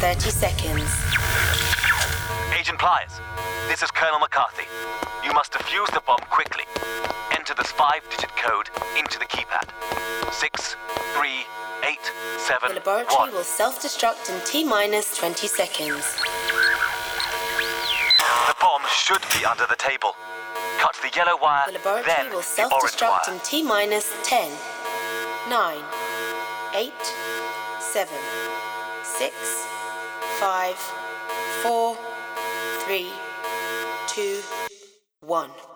30 seconds. Agent Pliers, this is Colonel McCarthy. You must defuse the bomb quickly. Enter this 5-digit code into the keypad. 6, 3, 8, 7, The laboratory 1. will self-destruct in T-minus 20 seconds. The bomb should be under the table. Cut the yellow wire, The laboratory then will the orange self-destruct wire. in T-minus 10, 9, 8, 7, 6, 5, 4, 3, 2, 1.